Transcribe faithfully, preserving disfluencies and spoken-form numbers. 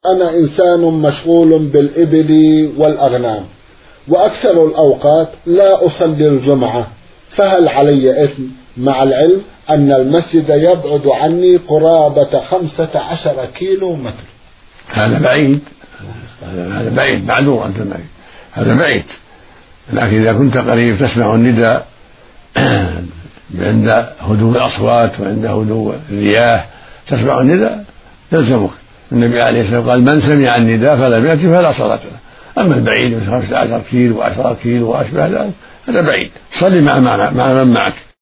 أنا إنسان مشغول بالإبل والأغنام، وأكثر الأوقات لا أصلي الجمعة، فهل علي إثم مع العلم أن المسجد يبعد عني قرابة خمسة عشر كيلو متر؟ هذا بعيد، هذا بعيد معذور، أنت بعيد، هذا بعيد. لكن إذا كنت قريب تسمع النداء عند هدوء الأصوات وعند هدوء الرياح تسمع النداء يلزمك. النبي عليه الصلاة والسلام قال: من سمع النداء فلم يأتي فلا صلاة له. أما البعيد من خمسة عشر كيلو وعشرة كيلو وأشبه ذلك هذا بعيد، صلي مع مع من معك.